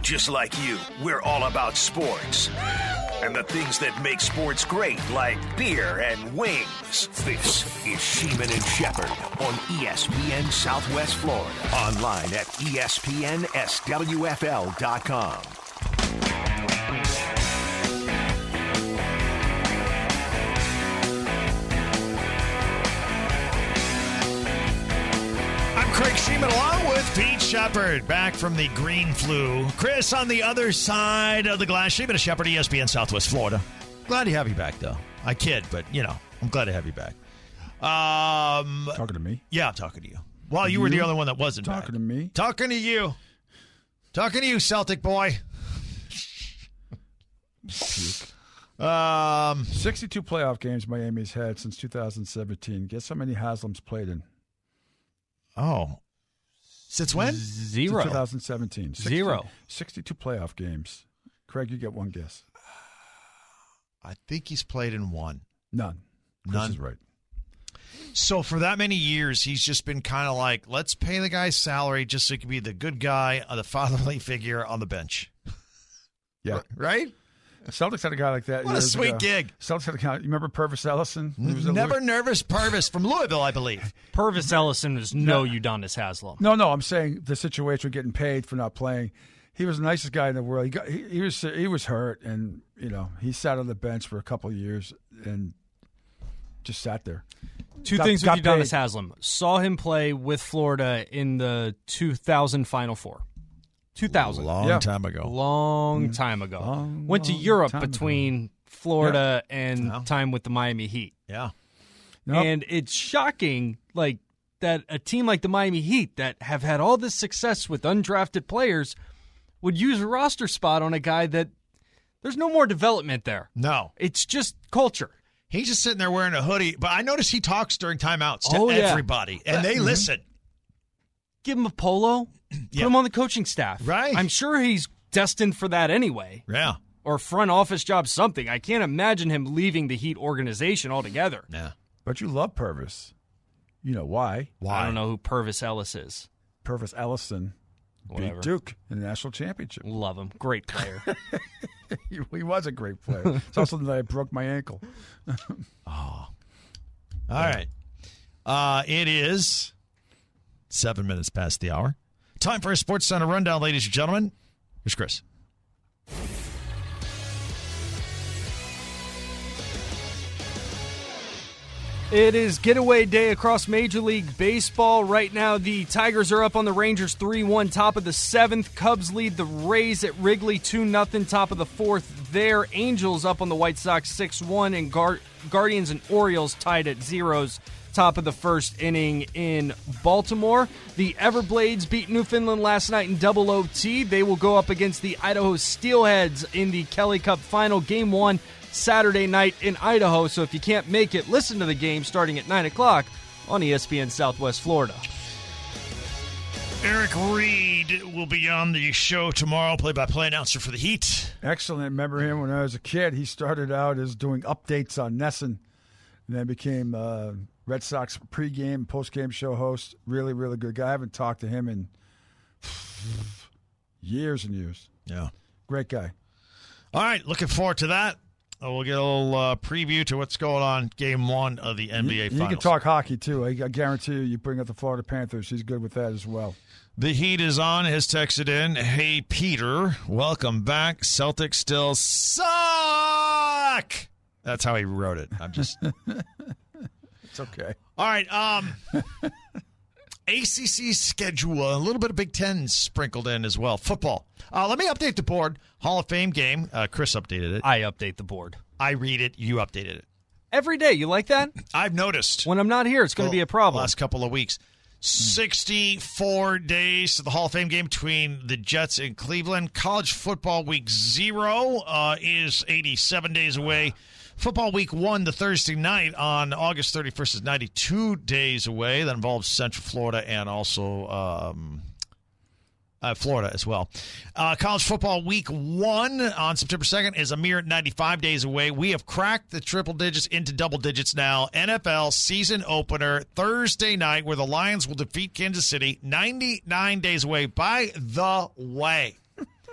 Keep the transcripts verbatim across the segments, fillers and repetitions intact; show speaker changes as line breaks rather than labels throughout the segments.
Just like you, we're all about sports. And the things that make sports great, like beer and wings. This is Sheeman and Shepherd on E S P N Southwest Florida. Online at E S P N S W F L dot com.
Craig Sheeman along with Pete Shepherd, back from the green flu. Chris on the other side of the glass. Sheeman and Shepherd, E S P N Southwest Florida. Glad to have you back, though. I kid, but, you know, I'm glad to have you back. Um,
talking to me?
Yeah, I'm talking to you. Well, you, you were the only one that wasn't
talking
back.
to me?
Talking to you. Talking to you, Celtic boy. um,
sixty-two playoff games Miami's had since two thousand seventeen. Guess how many Haslam's played in?
Oh. Since when?
Zero.
Since twenty seventeen. sixty,
Zero.
sixty-two playoff games. Craig, you get one guess.
I think he's played in one.
None.
None.
Chris is right.
So for that many years, he's just been kind of like, let's pay the guy's salary just so he can be the good guy, the fatherly figure on the bench.
Yeah.
Right?
Celtics had a guy like that.
What a sweet ago. gig.
Celtics had a guy. You remember Purvis Ellison?
He was Never Louis- nervous Purvis from Louisville, I believe.
Purvis Ellison is no, no Udonis Haslem.
No, no, I'm saying the situation of getting paid for not playing. He was the nicest guy in the world. He got he, he was he was hurt, and you know he sat on the bench for a couple of years and just sat there.
Two got, things with Udonis Haslem. Saw him play with Florida in the two thousand Final Four. two thousand.
Long yeah. time ago.
Long time ago.
Long,
Went to
long
Europe between
ago.
Florida yeah. and
no.
time with the Miami Heat.
Yeah.
Nope.
And it's shocking, like, that a team like the Miami Heat that have had all this success with undrafted players would use a roster spot on a guy that there's no more development there.
No.
It's just culture.
He's just sitting there wearing a hoodie. But I notice he talks during timeouts to
oh, yeah.
everybody, and they mm-hmm. listen.
Give him a polo. Put
yeah.
him on the coaching staff.
Right.
I'm sure he's destined for that anyway.
Yeah.
Or front office job, something. I can't imagine him leaving the Heat organization altogether.
Yeah.
But you love Purvis. You know why?
Why?
I don't know who Purvis Ellis is.
Purvis Ellison
Whatever.
beat Duke in the national championship.
Love him. Great player.
he, he was a great player. It's also that I broke my ankle.
oh. All right. Uh, it is seven minutes past the hour. Time for a Sports Center rundown, ladies and gentlemen. Here's Chris.
It is getaway day across Major League Baseball. Right now, the Tigers are up on the Rangers three one, top of the seventh. Cubs lead the Rays at Wrigley two nothing, top of the fourth there. Angels up on the White Sox six one, and Guard- Guardians and Orioles tied at zeros, top of the first inning in Baltimore. The Everblades beat Newfoundland last night in double O T. They will go up against the Idaho Steelheads in the Kelly Cup final, game one, Saturday night in Idaho. So if you can't make it, listen to the game starting at nine o'clock on E S P N Southwest Florida.
Eric Reed will be on the show tomorrow, play-by-play announcer for the Heat.
Excellent. Remember him when I was a kid. He started out as doing updates on Nesson, and then became uh, Red Sox pregame, postgame show host. Really, really good guy. I haven't talked to him in years and years.
Yeah.
Great guy.
All right, looking forward to that. We'll get a little uh, preview to what's going on game one of the N B A
you,
Finals.
You can talk hockey, too. I, I guarantee you, you bring up the Florida Panthers. He's good with that as well.
The Heat is on. Has texted in, hey, Peter, welcome back. Celtics still suck. That's how he wrote it. I'm just...
It's okay.
All right. Um, A C C schedule, a little bit of Big Ten sprinkled in as well. Football. Uh, let me update the board. Hall of Fame game. Uh, Chris updated it.
I update the board.
I read it. You updated it.
Every day. You like that?
I've noticed.
When I'm not here, it's going to be a problem.
Last couple of weeks. sixty-four days to the Hall of Fame game between the Jets and Cleveland. College football week zero uh, is eighty-seven days away. Football week one, the Thursday night on August thirty-first, is ninety-two days away. That involves Central Florida and also um, uh, Florida as well. Uh, college football week one on September second is a mere ninety-five days away. We have cracked the triple digits into double digits now. N F L season opener Thursday night where the Lions will defeat Kansas City, ninety-nine days away. By the way,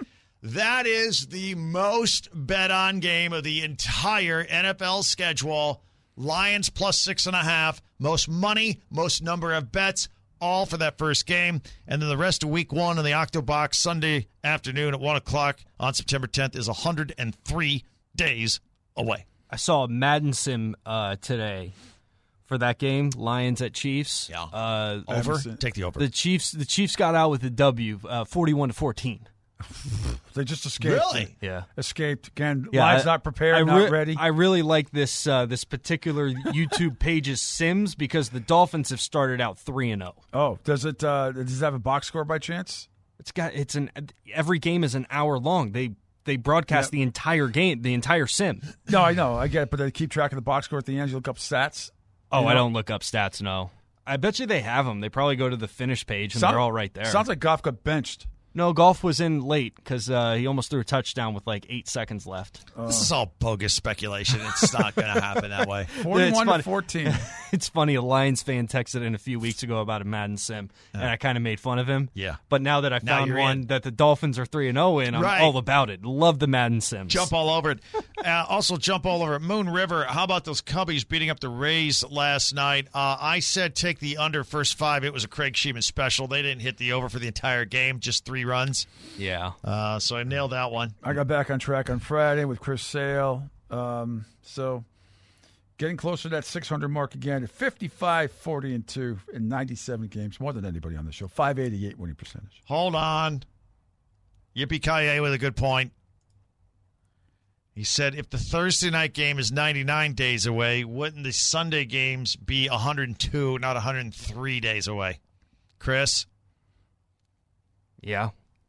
That is the most bet-on game of the entire N F L schedule. Lions plus six and a half. Most money, most number of bets, all for that first game. And then the rest of week one in the Octobox Sunday afternoon at one o'clock on September tenth is one hundred three days away.
I saw a Madden sim uh, today for that game, Lions at Chiefs.
Yeah.
Uh,
Over? Take the over.
The Chiefs the Chiefs got out with a W, uh, forty-one to fourteen.
They just escaped.
Really?
Yeah.
Escaped. Again,
Yeah,
lives
I-
not prepared,
I re-
not ready.
I really like this uh, this particular YouTube page's Sims because the Dolphins have started out three and zero.
oh, does it uh, does it have a box score by chance?
It's got it's an every game is an hour long. They they broadcast
Yeah.
the entire game, the entire sim.
No, I know. I get it, but they keep track of the box score at the end. You look up stats.
Oh,
You
I
know?
don't look up stats. No, I bet you they have them. They probably go to the finish page and
Sound-
they're all right there.
Sounds like Goff got benched.
No, Golf was in late because uh, he almost threw a touchdown with like eight seconds left.
This is all bogus speculation. It's not going to happen that way.
Forty-one
funny.
to fourteen.
It's funny, a Lions fan texted in a few weeks ago about a Madden sim, and I kind of made fun of him.
Yeah.
But now that I
Now
found
you're
one
in.
that the Dolphins are three and oh in, I'm
Right.
all about it. Love the Madden sims.
Jump all over it. Uh, also, jump all over it. Moon River, how about those Cubbies beating up the Rays last night? Uh, I said take the under first five. It was a Craig Sheeman special. They didn't hit the over for the entire game, just three runs.
Yeah.
Uh, so I nailed that one.
I got back on track on Friday with Chris Sale. Um, so getting closer to that six hundred mark again at fifty-five, forty, and two in ninety-seven games, more than anybody on the show. five eighty-eight winning percentage.
Hold on. Yippee-ki-yay with a good point. He said if the Thursday night game is ninety-nine days away, wouldn't the Sunday games be one hundred two, not one hundred three days away? Chris?
Yeah.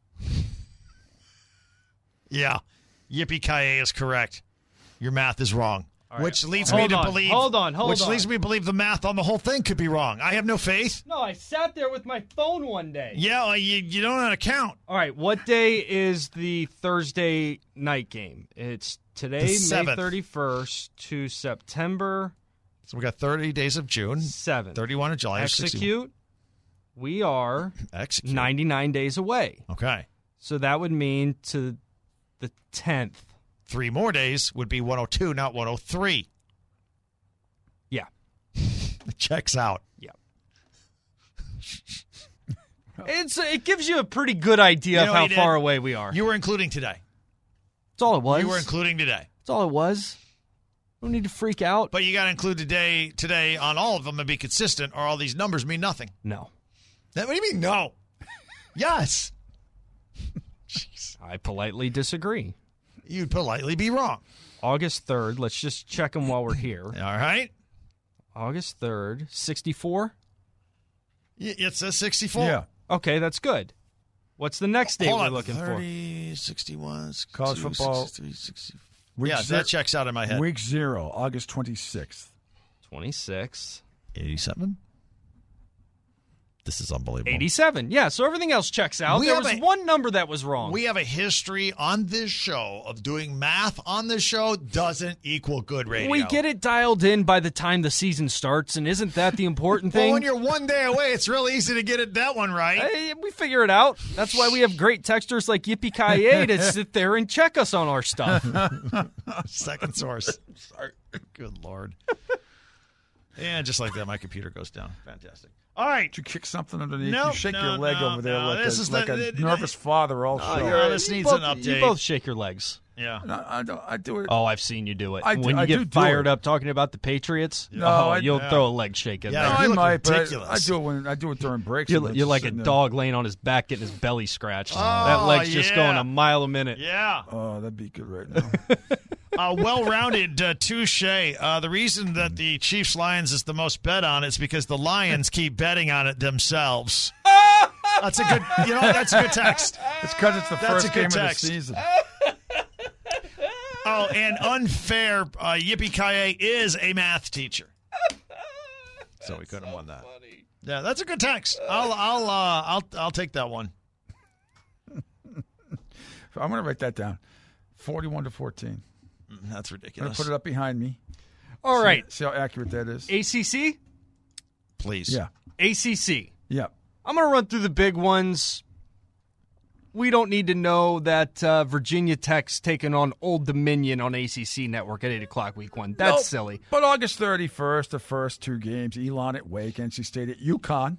Yeah. Yippee-ki-yay is correct. Your math is wrong.
right.
Which leads
Hold
me to
on,
believe
hold on, hold
Which
on.
leads me to believe the math on the whole thing could be wrong. I have no faith.
No, I sat there with my phone one day.
Yeah, well, you, you don't know how to count.
All right, what day is the Thursday night game? It's today,
The
May
seventh.
thirty-first to September
So we got thirty days of June,
seventh.
thirty-one of July. sixty
Execute. We are
Execute.
ninety-nine days away.
Okay.
So that would mean to the tenth.
Three more days would be one oh two, not one oh three.
Yeah.
It checks out.
Yeah. It's it gives you a pretty good idea
You know
of how
what he
far
did?
away we are.
You were including today.
That's all it was.
You were including today.
That's all it was. Don't need to freak out.
But you got to include today today on all of them and be consistent, or all these numbers mean nothing.
No.
That, what do you mean, no? Yes.
I politely disagree.
You'd politely be wrong.
August third, let's just check them while we're here.
All right.
August third, sixty-four?
Y- It says sixty-four.
Yeah.
Okay, that's good. What's the next date
Hold
we're
on.
looking
thirty, sixty-one, sixty-two,
College football.
sixty-three, sixty.
Week
Yeah,
zero-
that checks out in my head.
Week zero, August twenty-sixth.
for? twenty-six.
eighty-seven? This is unbelievable.
eighty-seven. Yeah, so everything else checks out.
We
there
have
was
a-
one number that was wrong.
We have a history on this show of doing math on this show doesn't equal good radio.
We get it dialed in by the time the season starts, and isn't that the important
Well,
thing?
when you're one day away, it's real easy to get it that one right.
Hey, we figure it out. That's why we have great texters like Yippee-ki-yay to sit there and check us on our stuff.
Second source. Sorry. Good Lord. Yeah, just like that, my computer goes down. Fantastic. All right.
Did you kick something underneath?
Nope,
you shake
no,
your leg
no,
over there
no,
like,
this
a,
is
like
the-
a
the-
nervous father all
Oh,
show.
yeah. this
You
needs
both-
an
You
update.
both shake your legs.
Yeah.
No, I, don't, I do it.
Oh, I've seen you do it.
I do-
when you
I
get
do do
fired
it.
up talking about the Patriots,
No,
oh,
I-
you'll
yeah.
throw a leg shake in
Yeah,
there.
I
you
look
might, but I,
ridiculous.
I do it when I do it during breaks.
You're,
and then
you're
just
like a
sitting there.
dog laying on his back getting his belly scratched.
Oh,
that leg's just
yeah.
going a mile a minute.
Yeah.
Oh, that'd be good right now.
Uh, well-rounded uh, touche. Uh, the reason that the Chiefs Lions is the most bet on is because the Lions keep betting on it themselves. That's a good. You know, that's a good text.
It's because it's the
That's a
first
good
game
text.
of the season.
Oh, and unfair. Uh, Yippee-ki-yay is a math teacher, so we couldn't have won that. Yeah, that's a good text. I'll, I'll, uh, I'll, I'll take that one.
I'm going to write that down. forty-one to fourteen.
Mm, That's
I'm going
ridiculous.
to put it up behind me.
All
See-
right.
See how accurate that is.
A C C?
Please.
Yeah.
A C C.
Yeah.
I'm going to run through the big ones. we don't need to know that uh, Virginia Tech's taking on Old Dominion on A C C Network at eight o'clock week one. That's
Nope.
silly.
But August thirty-first, the first two games, Elon at Wake, N C State at UConn.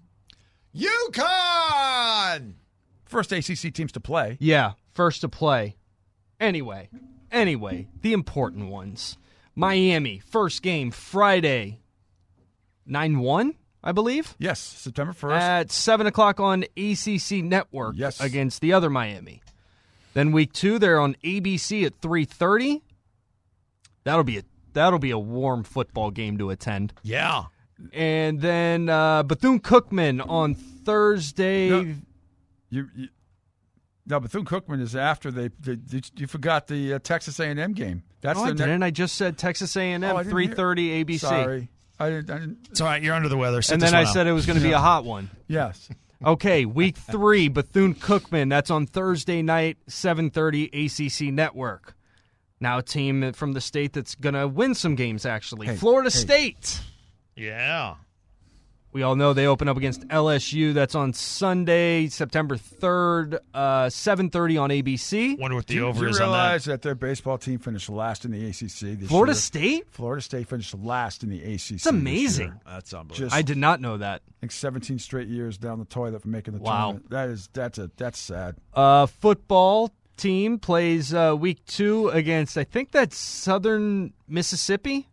UConn!
First A C C teams to play.
Yeah, first to play. Anyway, anyway, the important ones. Miami, first game Friday, nine one, I believe.
Yes, September first.
At seven o'clock on A C C Network
Yes.
against the other Miami. Then week two, they're on A B C at three thirty. That'll be a that'll be a warm football game to attend.
Yeah.
And then uh, Bethune-Cookman on Thursday.
No. You, you, no, Bethune-Cookman is after they, they, they. You forgot the uh, Texas A and M game. That's
Oh, I
the
didn't.
ne-
I just said Texas A and
Oh, I
M,
didn't
three
hear-
thirty A B C.
Sorry, I didn't. I didn't
It's all right. You're under the weather. Sit
And
this
then I
one
said
out.
it was going to be a hot one.
yes.
Okay, week three, Bethune-Cookman. That's on Thursday night, seven thirty A C C Network. Now a team from the state that's going to win some games, actually.
Hey,
Florida
hey.
State.
Yeah.
We all know they open up against L S U. That's on Sunday, September third, uh, seven thirty on A B C.
Wonder what the
Do you-
over
do you
is on that.
realize that their baseball team finished last in the A C C this
Florida
year?
State?
Florida State finished last in the A C C.
It's amazing.
This year.
That's unbelievable.
Just,
I did not know that.
I think seventeen straight years down the toilet for making the
Wow.
tournament. That is that's a that's sad.
Uh, football team plays uh, week two against, I think that's Southern Mississippi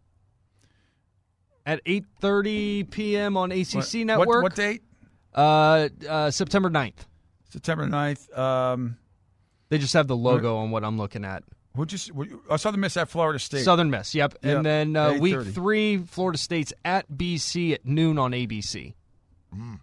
at eight thirty p.m. on A C C
What-
Network.
What, what date?
Uh, uh, September ninth.
September ninth. Um,
They just have the logo on what I'm looking at.
who just? I saw the miss at Florida State.
Southern Miss, yep.
Yep,
And then uh, week
eight thirty.
three, Florida State's at B C at noon on A B C.
Mm.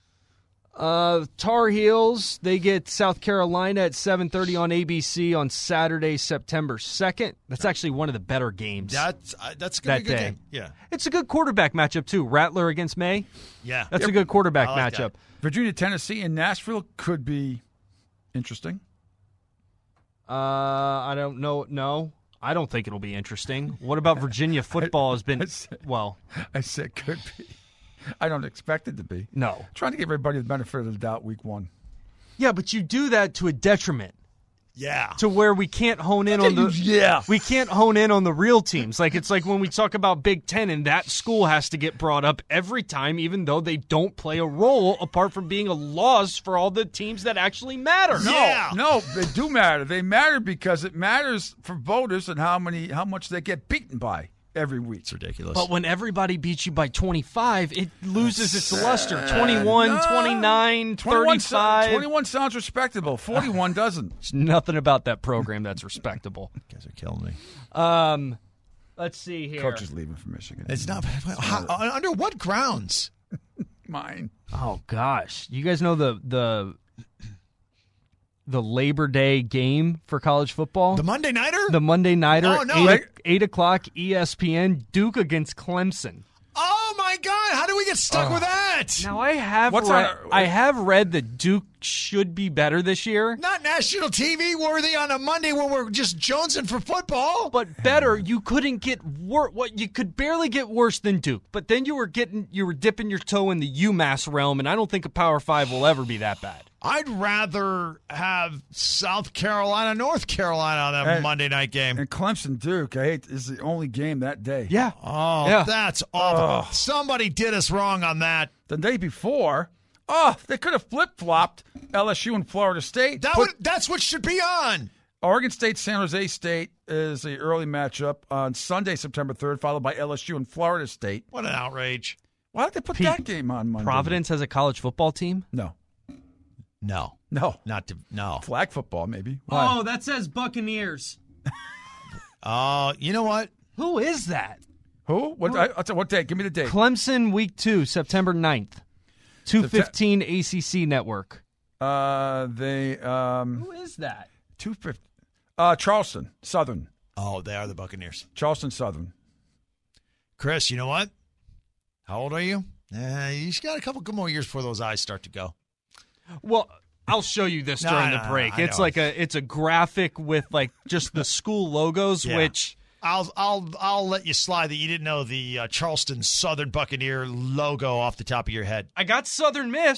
Uh, Tar Heels, they get South Carolina at seven thirty on A B C on Saturday, September second. That's actually one of the better games.
That's uh, that's gonna
That
be a good
day.
game. Yeah.
It's a good quarterback matchup, too. Rattler against May.
Yeah.
That's a good quarterback
I like
matchup.
that.
Virginia, Tennessee, and Nashville could be interesting.
Uh, I don't know. No, I don't think it'll be interesting. What about Virginia football has been,
I said-
well,
I said could be. I don't expect it to be.
no.
Trying to give everybody the benefit of the doubt week one.
Yeah, but you do that to a detriment.
Yeah.
To where we can't hone in on the
Yeah.
we can't hone in on the real teams. Like it's like when we talk about Big Ten and that school has to get brought up every time, even though they don't play a role apart from being a loss for all the teams that actually matter.
No,
Yeah.
no, they do matter. They matter because it matters for voters and how many, how much they get beaten by every week.
It's ridiculous.
But when everybody beats you by twenty-five, it loses its luster. twenty-one,
No.
twenty-nine,
twenty-one, so-
thirty-five.
twenty-one sounds respectable. forty-one doesn't.
There's nothing about that program that's respectable.
you guys are killing me.
Um, let's see here.
Coach is leaving for Michigan.
It's not. How, under what grounds?
mine.
Oh gosh, you guys know the the the Labor Day game for college football?
The Monday Nighter?
The Monday Nighter,
Oh, no.
eight, eight o'clock E S P N, Duke against Clemson.
oh, my God. How do we get stuck with that?
Now I have
What's
read,
our-
I have read that Duke should be better this year,
Not national T V worthy on a Monday when we're just jonesing for football.
but better. You couldn't get wor- What you could barely get worse than Duke, but then you were getting you were dipping your toe in the UMass realm, and I don't think a Power Five will ever be that bad.
I'd rather have South Carolina, North Carolina on that
Hey.
Monday night game.
And Clemson Duke, I hate, is the only game that day.
Yeah.
Oh,
Yeah.
that's awful. Somebody did us wrong on that.
The day before, oh, they could have flip flopped L S U and Florida State.
That
Put-
would, that's what should be on.
Oregon State, San Jose State is the early matchup on Sunday, September third, followed by L S U and Florida State.
What an outrage.
Why did they put
Pete,
that game on Monday?
Providence has a college football team.
No.
No,
No.
not to no.
Flag football, maybe.
Oh, that says Buccaneers.
Oh, you know what?
Who is that?
Who? What, I, I'll tell you, what day? Give me the date.
Clemson week two, September ninth. two fifteen A C C Network.
Uh, they, um,
Who is that?
two fifty. Uh, Charleston, Southern.
Oh, they are the Buccaneers.
Charleston, Southern.
Chris, you know what? How old are you? Uh, you just got a couple good more years before those eyes start to go.
Well, I'll show you this
No,
during
no,
the
no,
break.
I
It's
know.
like a it's a graphic with like just the school logos,
Yeah.
which
I'll I'll I'll let you slide that you didn't know the uh, Charleston Southern Buccaneer logo off the top of your head.
I got Southern Miss.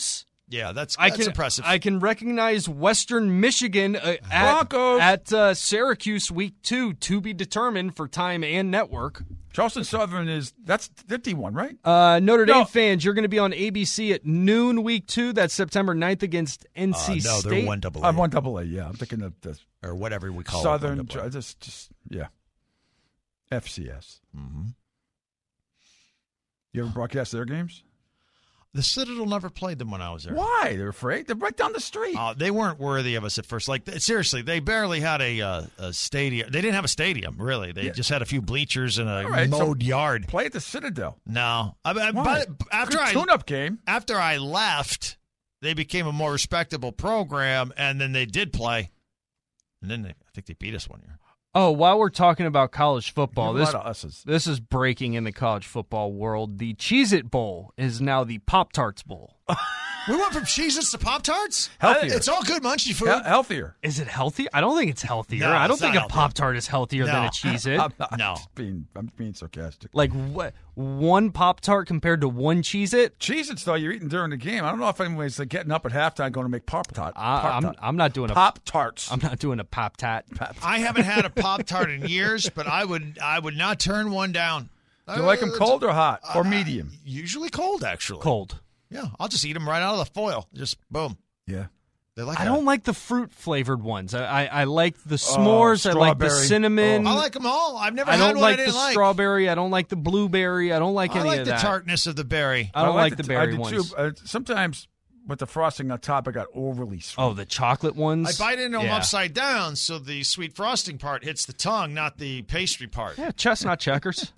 Yeah, that's,
I
that's
can,
impressive.
I can recognize Western Michigan uh, at,
Broncos.
at uh, Syracuse week two to be determined for time and network.
Charleston Southern is that's fifty-one, right?
Uh, Notre Dame
No.
fans, you're going to be on A B C at noon week two. That's September ninth against N C
uh, no,
State.
they're one double A.
I'm one double A. Yeah, I'm thinking of the
or whatever we call
Southern.
it.
Southern, just, just yeah, F C S.
Mm-hmm.
You ever broadcast their games?
The Citadel never played them when I was there.
Why? They're afraid. They're right down the street.
Uh, they weren't worthy of us at first. Like th- seriously, they barely had a, uh, a stadium. They didn't have a stadium, really. They
Yeah.
just had a few bleachers and a
All right, so
mowed yard.
Play at the Citadel.
No, I, I,
Why?
but after
Good
I
tune-up game.
after I left, they became a more respectable program, and then they did play, and then they, I think they beat us one year.
Oh, while we're talking about college football,
You have
this
a lot of us's.
this is breaking in the college football world. The Cheez-It Bowl is now the Pop-Tarts Bowl.
We went from Cheez-Its to Pop-Tarts?
Healthier.
It's all good munchy food.
He- healthier.
Is it healthy? I don't think it's healthier.
No,
I don't
it's
think
not
a
healthy.
Pop-Tart is healthier than
No.
a Cheez-It.
I'm not
No.
being I'm being sarcastic.
Like what? One Pop-Tart compared to one Cheez-It?
Cheez-Its, though, you're eating during the game. I don't know if anybody's like, getting up at halftime going to make Pop Tart.
I, I'm I'm not doing a
Pop Tarts.
I'm not doing a Pop-Tat.
I haven't had a Pop-Tart in years, but I would I would not turn one down.
Do you like them
Uh,
cold or hot or
uh,
medium?
Usually cold, actually.
Cold.
Yeah, I'll just eat them right out of the foil. Just boom.
Yeah.
They like.
I
that.
don't like the fruit flavored ones. I, I I like the s'mores. I like the
strawberry.
cinnamon.
I like them all. I've never
I
had
don't
one
like
I didn't
the
like.
strawberry. I don't like the blueberry. I don't like
I
any
like
of
the
that.
tartness of the berry.
I don't like, the
I
berry
do
ones.
Too. Uh, sometimes with the frosting on top, I got overly sweet.
Oh, the chocolate
I
ones.
bite into them
Yeah.
upside down, so the sweet frosting part hits the tongue, not the pastry part.
Yeah, chestnut checkers.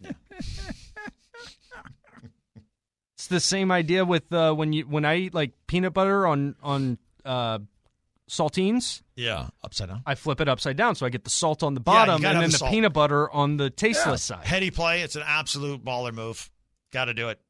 It's the same idea with uh, when you when I eat like peanut butter on on uh, saltines.
Yeah, upside down.
I flip it upside down, so I get the salt on the
Yeah, you
bottom
gotta
and
have
then
the
the,
salt.
peanut butter on the tasteless side.
Heady play. It's an absolute baller move. Got to do it.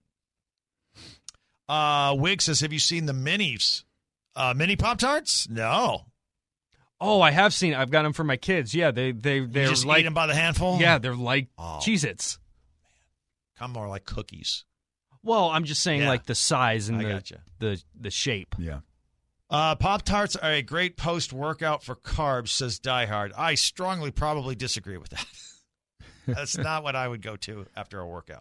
Uh, Wig says, "Have you seen the minis? Uh, mini Pop Tarts? No.
Oh, I have seen. I've got them for my kids. Yeah, they they
You
they're
just
like
eat them by the handful.
yeah, they're like
Oh.
Cheez-Its.
Kind of more like cookies.
Well, I'm just saying
Yeah.
like the size and
I
the,
gotcha.
the the shape.
Yeah.
Uh, Pop Tarts are a great post workout for carbs," says Diehard. I strongly probably disagree with that. That's not what I would go to after a workout.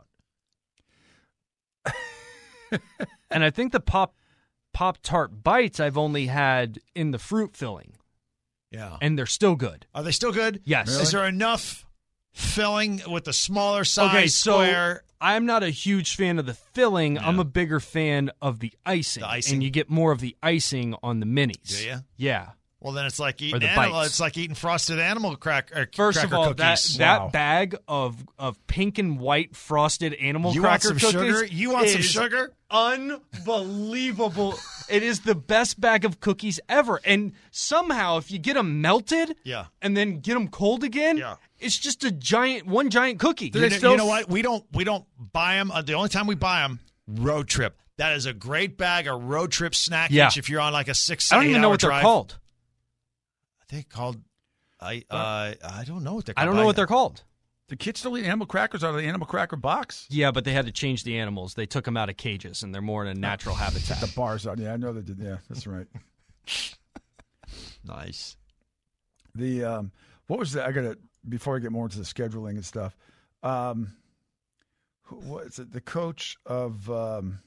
And I think the pop pop tart bites I've only had in the fruit filling,
Yeah.
and they're still good.
Are they still good?
Yes.
Is there enough filling with the smaller size
Okay, so
square?
I'm not a huge fan of the filling.
Yeah.
I'm a bigger fan of the icing.
The icing?
And you get more of the icing on the minis.
Do ya?
Yeah.
Well, then it's like eating
the
animal.
bites.
It's like eating frosted animal crack, or
First
cracker
of all,
cookies.
that
Wow.
that bag of of pink and white frosted animal
You want
cracker
some
cookies
sugar? You want some
is
sugar?
Unbelievable. It is the best bag of cookies ever. And somehow, if you get them melted
Yeah.
and then get them cold again,
Yeah.
it's just a giant, one giant cookie.
You
they
know,
still-
you know what? We don't we don't buy them. Uh, the only time we buy them, road trip. That is a great bag of road trip snackage.
Yeah.
If you're on like a six,
I don't even know
eight-hour
what they're
drive.
called.
I think called. I uh, I don't know what they're.
I
called.
don't know what they're called.
The kids still eat animal crackers out of the animal cracker box?
Yeah, but they had to change the animals. They took them out of cages, and they're more in a natural habitat.
The bars out. Yeah, I know they did. Yeah, that's right.
Nice.
The um, what was that? I got to before I get more into the scheduling and stuff. Um, who what is it? The coach of um,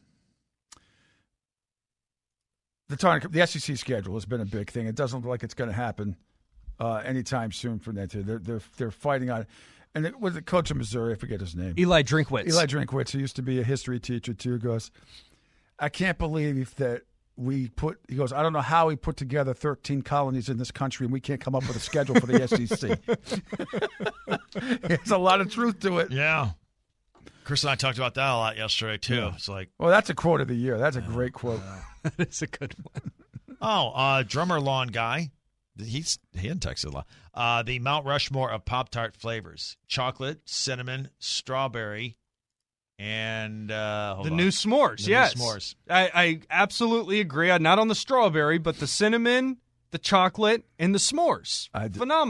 the Tony, the S E C schedule has been a big thing. It doesn't look like it's going to happen uh, anytime soon for that. Too. They're they're they're fighting on. And it was the coach of Missouri. I forget his name.
Eli Drinkwitz.
Eli Drinkwitz, who used to be a history teacher too, goes, I can't believe that we put, he goes, I don't know how we put together thirteen colonies in this country and we can't come up with a schedule for the S E C. There's a lot of truth to it.
Yeah. Chris and I talked about that a lot yesterday too.
Yeah.
It's like,
Well, that's a quote of the year. That's a great quote.
That is a good one.
oh, uh, drummer lawn guy. He's he didn't text a lot. Uh, the Mount Rushmore of Pop Tart flavors: chocolate, cinnamon, strawberry, and uh, hold
The
on.
new s'mores,
The new
yes.
s'mores.
I, I absolutely agree. I'm not on the strawberry, but the cinnamon, the chocolate, and the s'mores.
I d-
Phenomenal.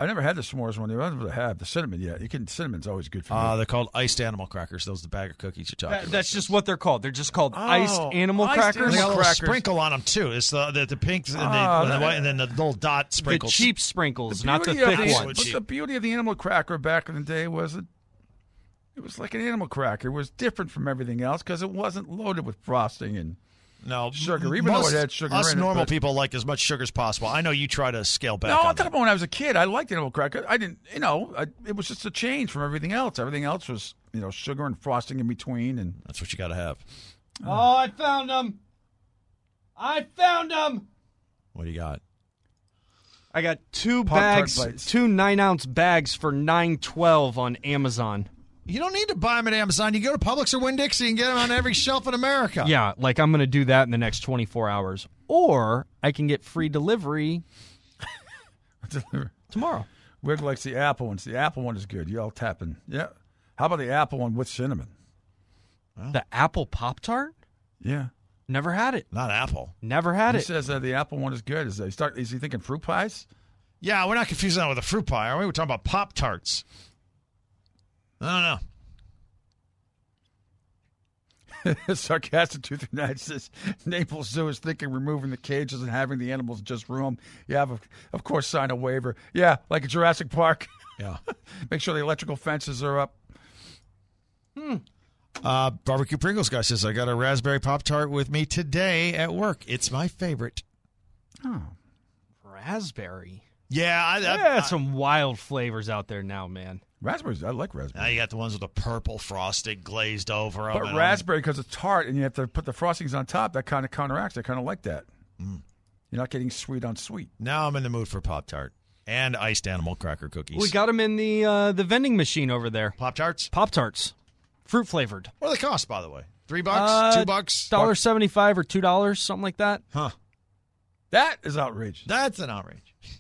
I never had the s'mores one. I never have the cinnamon yet. You can cinnamon's always good for me.
Uh, they're called iced animal crackers. Those are the bag of cookies you're talking
That,
about.
that's just what they're called. They're just called iced
Oh,
animal
iced
crackers.
They got a
animal
little
crackers.
sprinkle on them too. It's the the, the pink and, the,
Oh,
and, the
that-
white, and then the little dot
The
sprinkles.
cheap sprinkles,
The
not the
beauty of
thick
the-
ones.
But the beauty of the animal cracker back in the day was it, it was like an animal cracker. It was different from everything else because it wasn't loaded with frosting and
No
sugar, even though
most
it had sugar
Us
in it,
normal
but-
people like as much sugar as possible. I know you try to scale back.
No,
on
I'm
that.
talking about when I was a kid. I liked animal cracker. I didn't, you know, I, it was just a change from everything else. Everything else was, you know, sugar and frosting in between. And
That's what you got to have.
Oh, I found them. I found them.
What do you got?
I got two
Pop-Tart
bags,
bites.
two nine-ounce bags for nine twelve on Amazon.
You don't need to buy them at Amazon. You go to Publix or Winn-Dixie and get them on every shelf in America.
Yeah, like I'm going to do that in the next twenty-four hours. Or I can get free delivery tomorrow.
Wig likes the apple ones. The apple one is good. You all tapping. Yeah. How about the apple one with cinnamon?
The apple Pop-Tart?
Yeah.
Never had it.
Not apple.
Never had
He
it.
says uh, the apple one is good. Is, he start, is he thinking fruit pies?
Yeah, we're not confusing that with a fruit pie, are we? We're talking about Pop Tarts. I don't know.
Sarcastic two through nine says Naples Zoo is thinking removing the cages and having the animals just roam. Yeah, of, of course, sign a waiver. Yeah, like at Jurassic Park.
Yeah.
Make sure the electrical fences are up.
Uh, Barbecue Pringles guy says, I got a raspberry Pop Tart with me today at work. It's my favorite.
Oh,
Raspberry.
Yeah, I, I,
Yeah,
I,
some wild flavors out there now, man.
raspberries. I like
now
raspberry.
you got the ones with the purple frosting glazed over them.
But raspberry, because it's tart and you have to put the frostings on top, that kind of counteracts. I kind of like that.
Mm.
You're not getting sweet on sweet.
Now I'm in the mood for Pop Tart and iced animal cracker cookies.
We got them in the uh, the vending machine over there.
Pop Tarts.
Pop Tarts, fruit flavored.
What do they cost, by the way? Three bucks?
Uh,
Two bucks?
Dollar seventy five or two dollars, something like that.
Huh.
That is outrageous.
That's an outrage.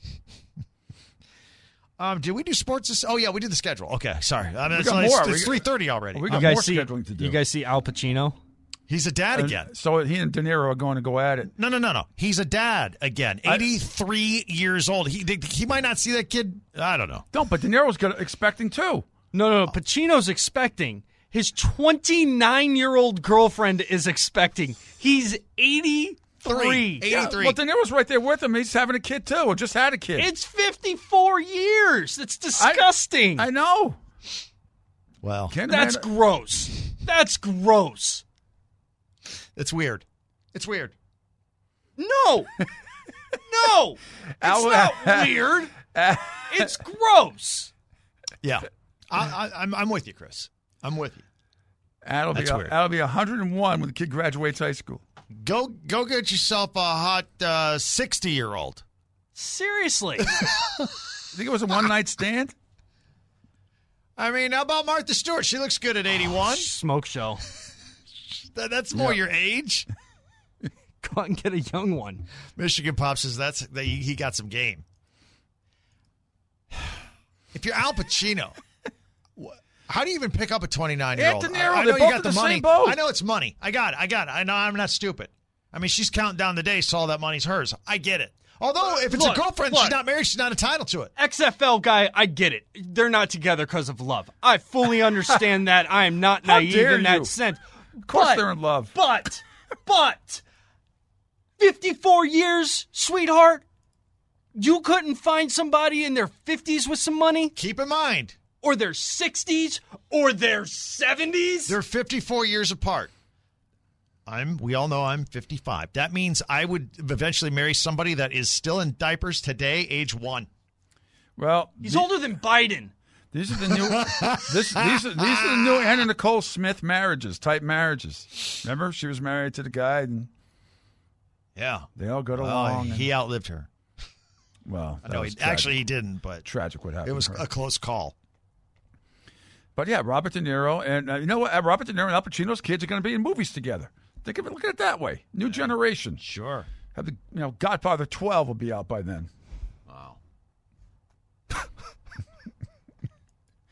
um, did we do sports? This- oh, yeah, we did the schedule. Okay, sorry. I mean, it's,
got
it's,
more.
it's
We-
three thirty already.
we
You
got
guys
more
see?
scheduling to do.
You guys see Al Pacino?
He's a dad
And
again.
so he and De Niro are going to go at it.
No, no, no, no. He's a dad again.
I-
eighty-three years old. He he might not see that kid. I don't know.
No, but De Niro's gonna, expecting too.
No, no, no. Pacino's expecting. His twenty-nine year old girlfriend is expecting. He's eighty-three.
Yeah,
eighty-three.
well, De Niro's right there with him. He's having a kid too, or just had a kid.
It's fifty-four years. That's disgusting.
I know.
Well,
Can't
That's
imagine-
gross. That's gross.
it's weird. It's weird.
No. No. It's
Al-
not weird. It's gross.
Yeah, I, I, I'm I'm with you, Chris. I'm with you.
That'll be
That's
a,
weird.
that'll be one hundred and one when the kid graduates high school.
Go go get yourself a hot sixty year old.
Seriously.
Think it was a one night stand?
I mean, how about Martha Stewart? She looks good at eighty-one.
Smoke show.
That, that's more
Yeah.
your age.
Go out and get a young one.
Michigan Pop says that's that he he got some game. If you're Al Pacino, wh- how do you even pick up a twenty-nine year old?
Anthony Nero,
I, I
they're
know
both
you got
in
the
the
money.
same boat.
I know it's money. I got it. I got it. I know I'm not stupid. I mean, she's counting down the days, so all that money's hers. I get it. Although, if it's
Look,
a girlfriend,
look.
she's not married, she's not entitled to it.
X F L guy, I get it. They're not together because of love. I fully understand that. I am not
How
naive
dare
in that
you.
sense.
Of course
But-
they're in love.
But, but, fifty-four years, sweetheart, you couldn't find somebody in their fifties with some money?
Keep in mind,
Or their sixties? Or their seventies?
they're fifty-four years apart. I'm. We all know I'm fifty-five. That means I would eventually marry somebody that is still in diapers today, age one.
Well,
He's
the-
older than Biden.
these are the new this, these, are, these are the new Anna Nicole Smith marriages, type marriages. Remember, she was married to the guy, and
Yeah.
they all got
Well,
along. and-
he outlived her.
well, that
No,
was
he,
tragic.
actually he didn't, but
tragic what happened.
it was
to her.
a close call.
But yeah, Robert De Niro and uh, you know what? Uh, Robert De Niro and Al Pacino's kids are going to be in movies together. Think of it. Look at it that way. New generation.
Sure.
Have the you know Godfather twelve will be out by then.
Wow.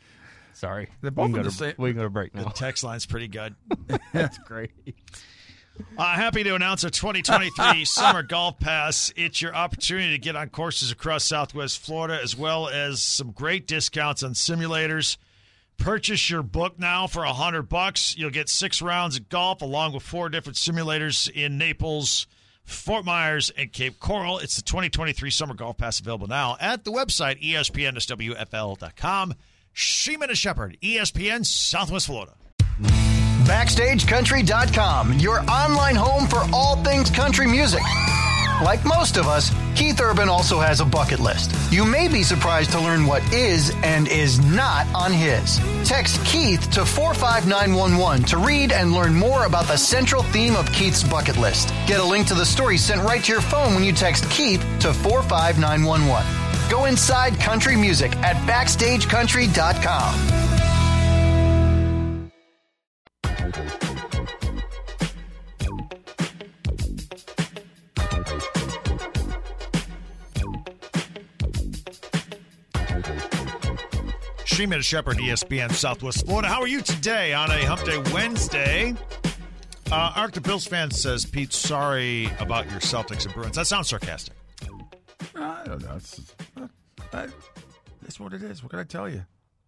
Sorry.
They're both
we can
in
go
the
to,
same-
We can go to break
The
now.
text line's pretty good.
That's great.
Uh, happy to announce our twenty twenty-three Summer Golf Pass. It's your opportunity to get on courses across Southwest Florida, as well as some great discounts on simulators. Purchase your book now for a hundred bucks. You'll get six rounds of golf along with four different simulators in Naples, Fort Myers, and Cape Coral. It's the twenty twenty-three Summer Golf Pass available now at the website E S P N S W F L dot com. Sheeman and Shepherd, E S P N Southwest Florida.
Backstage Country dot com, your online home for all things country music. Like most of us, Keith Urban also has a bucket list. You may be surprised to learn what is and is not on his. Text Keith to four five nine one one to read and learn more about the central theme of Keith's bucket list. Get a link to the story sent right to your phone when you text Keith to four five nine one one. Go inside country music at Backstage Country dot com.
Sheeman and Shepherd, E S P N Southwest Florida. How are you today on a Hump Day Wednesday? Uh, Arc the Bills fan says, Pete, sorry about your Celtics and Bruins. That sounds sarcastic.
I don't know. It's, uh, it's what it is. What can I tell you?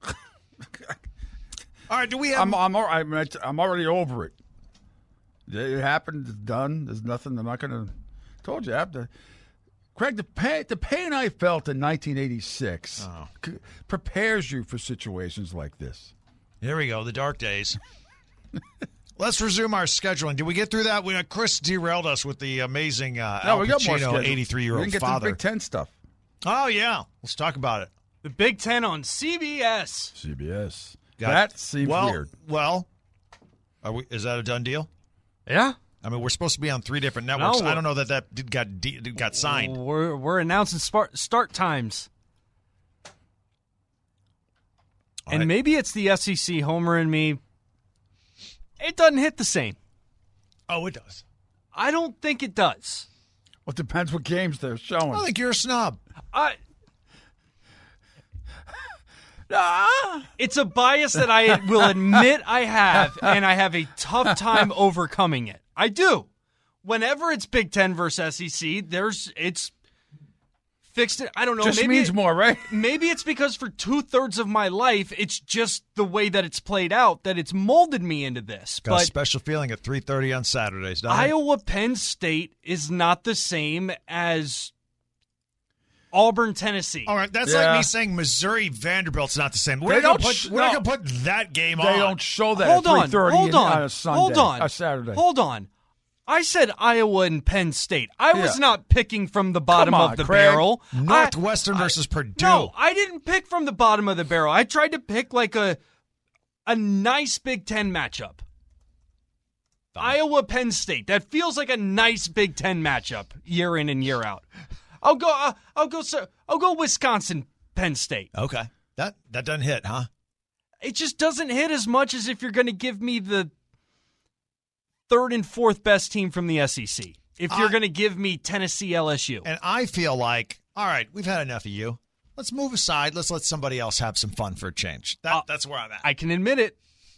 All right, do we have...
I'm, I'm, al- I'm, I'm already over it. It happened. It's done. There's nothing. I'm not going to... Told you. I have to... Craig, the pain, the pain I felt in nineteen eighty-six
Oh.
c- prepares you for situations like this.
Here we go, the dark days. Let's resume our scheduling. Did we get through that? We, uh, Chris derailed us with the amazing uh,
No,
Al
we got more
Pacino,
schedule.
eighty-three-year-old
We didn't get to
father.
the Big Ten stuff.
Oh, yeah. Let's talk about it.
The Big Ten on C B S.
C B S.
Got-
that seems
well,
weird.
Well, are we, is that a done deal?
Yeah.
I mean, we're supposed to be on three different networks.
No.
I don't know that that did, got de- did, got signed.
We're we're announcing start start times.
All
And
right.
maybe it's the S E C homer in me. It doesn't hit the same.
Oh, it does.
I don't think it does.
Well, it depends what games they're showing.
I think you're a snob.
I,
Ah!
it's a bias that I will admit I have, and I have a tough time overcoming it. I do. Whenever it's Big Ten versus S E C, there's it's fixed. It. I don't know.
Just
maybe
means
it-
more, right?
Maybe it's because for two thirds of my life, it's just the way that it's played out that it's molded me into this.
Got a
But
special feeling at three thirty on Saturdays, doesn't it?
Iowa Penn State is not the same as Auburn Tennessee.
All right, that's
Yeah.
like me saying Missouri Vanderbilt's not the same. We're
They
not
don't
going
sh-
to put, we're not
no.
gonna put that game
They
on.
don't show that
Hold
at
on,
three thirty
hold on,
on a Sunday,
hold on,
a Saturday.
Hold on. I said Iowa and Penn State. I was
Yeah.
not picking from the bottom
Come on,
of the
Craig.
barrel.
Northwestern
I-
versus Purdue.
No, I didn't pick from the bottom of the barrel. I tried to pick like a a nice Big Ten matchup. Iowa Penn State. That feels like a nice Big Ten matchup year in and year out. I'll go. Uh, I'll go. Sir, I'll go. Wisconsin Penn State.
Okay, that that doesn't hit, huh?
It just doesn't hit as much as if you're going to give me the third and fourth best team from the S E C. If you're
I-
going to give me Tennessee L S U.
And I feel like, all right, we've had enough of you. Let's move aside. Let's let somebody else have some fun for a change. That,
Uh,
that's where I'm at.
I can admit it.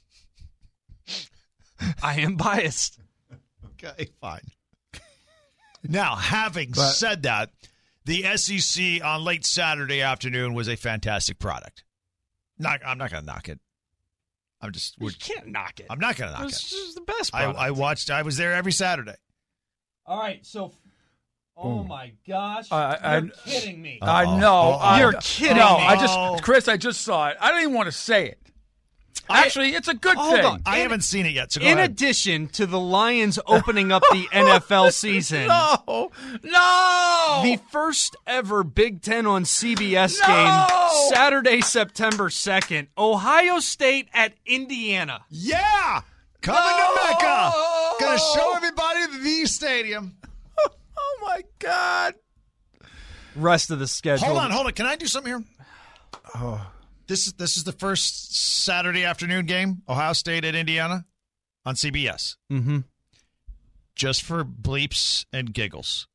I am biased.
Okay, fine. Now, having
But-
said that, the S E C on late Saturday afternoon was a fantastic product. Not, I'm not going to knock it. I'm just.
You
we're-
can't knock it.
I'm not going to knock
This
it.
is the best
I,
product.
I watched. I was there every Saturday.
All right, so. Oh my gosh!
I- I-
You're kidding me.
I
Uh-oh.
know.
Uh-oh.
I-
You're kidding
No,
me.
I
Oh.
just, Chris, I just saw it. I don't even want to say it. Actually, it's a good
Hold
thing.
on.
I
In-
haven't seen it yet. So go
In
ahead.
addition to the Lions opening up the N F L season,
No, no.
the first ever Big Ten on C B S
No!
game, Saturday, September second, Ohio State at Indiana.
Yeah, coming
No!
to Mecca. Gonna show everybody the stadium.
Oh my God.
Rest of the schedule.
Hold on, hold on. Can I do something here?
Oh.
This is this is the first Saturday afternoon game, Ohio State at Indiana, on C B S.
Mm-hmm.
Just for bleeps and giggles.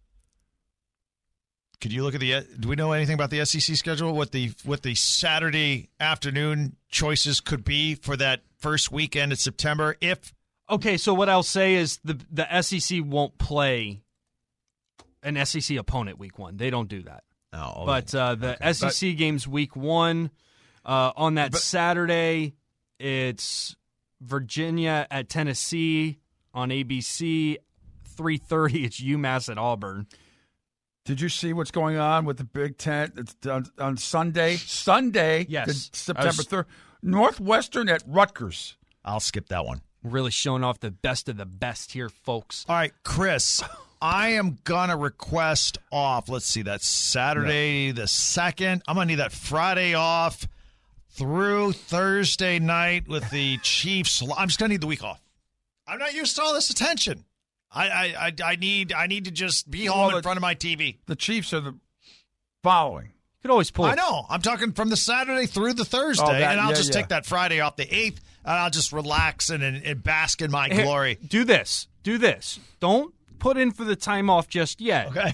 Could you look at the? Do we know anything about the S E C schedule? What the what the Saturday afternoon choices could be for that first weekend in September? If
Okay, so what I'll say is the the S E C won't play an S E C opponent week one. They don't do that.
Oh,
but uh, the
okay.
S E C
But,
games week one uh, on that
but,
Saturday, it's Virginia at Tennessee on A B C. three thirty, it's UMass at Auburn.
Did you see what's going on with the Big Ten it's on, on Sunday? Sunday,
Yes.
the September
was-
third. Northwestern at Rutgers.
I'll skip that one.
Really showing off the best of the best here, folks.
All right, Chris, I am going to request off. Let's see, that's Saturday the second. I'm going to need that Friday off through Thursday night with the Chiefs. I'm just going to need the week off. I'm not used to all this attention. I I, I, I need I need to just be home
Well,
in
the-
front of my T V.
The Chiefs are the following.
You could always pull.
I know. I'm talking from the Saturday through the Thursday,
Oh, that-
and I'll
yeah,
just
yeah.
take that Friday off the eighth, and I'll just relax and, and, and bask in my
Here,
glory.
Do this. Do this. Don't put in for the time off just yet.
Okay.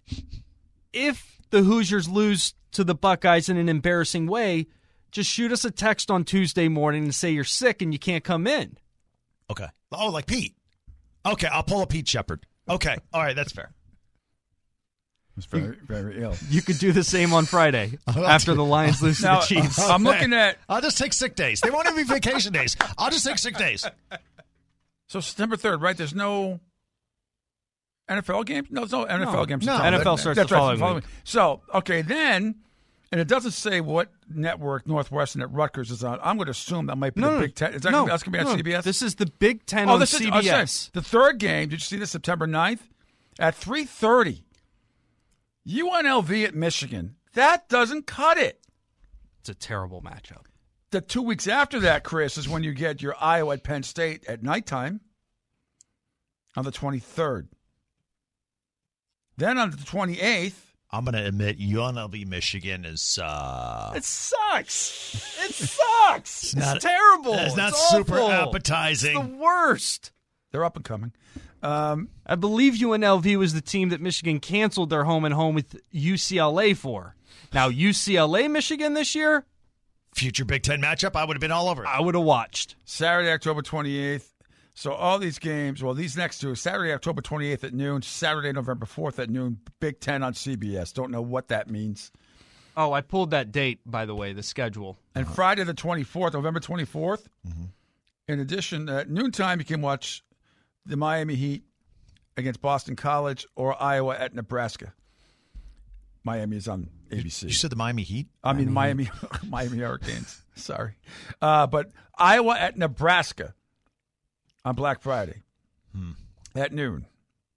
If the Hoosiers lose to the Buckeyes in an embarrassing way, just shoot us a text on Tuesday morning and say you're sick and you can't come in.
Okay. Oh, like Pete. Okay, I'll pull a Pete Shepard. Okay. All right, that's fair.
It's very, very ill.
You could do the same on Friday after the Lions lose to
Now,
the Chiefs.
I'm looking at
I'll just take sick days. They won't even be vacation days. I'll just take sick days.
so September third, right? There's no N F L game. No, there's no N F L
No,
games.
no.
September.
N F L starts
That's
the
right,
following week.
So okay, then, and it doesn't say what network Northwestern at Rutgers is on. I'm going to assume that might be
No,
the
no,
Big Ten. Is that
no,
gonna, that's going to be on
no.
C B S?
This is the Big Ten
oh,
on
this is oh,
C B S.
sorry. The third game. Did you see this? September ninth at three thirty. U N L V at Michigan. That doesn't cut it.
It's a terrible matchup.
The two weeks after that, Chris, is when you get your Iowa at Penn State at nighttime on the twenty-third. Then on the twenty-eighth,
I'm going to admit U N L V Michigan is uh
It sucks. It sucks. It's,
not-
terrible.
it's not
It's
super
awful.
appetizing.
It's the worst.
they're up and coming. Um,
I believe U N L V was the team that Michigan canceled their home and home with U C L A for. Now, U C L A Michigan this year,
Future Big Ten matchup, I would have been all over it.
I would have watched.
Saturday, October twenty-eighth. So all these games, well, these next two, Saturday, October twenty-eighth at noon, Saturday, November fourth at noon, Big Ten on C B S. Don't know what that means.
Oh, I pulled that date, by the way, the schedule.
And Friday the twenty-fourth, November twenty-fourth,
Mm-hmm.
in addition, at noontime, you can watch the Miami Heat against Boston College or Iowa at Nebraska. Miami is on A B C.
You said the Miami Heat?
I mean, Miami Miami Hurricanes. Sorry. Uh, but Iowa at Nebraska on Black Friday
Hmm.
at noon.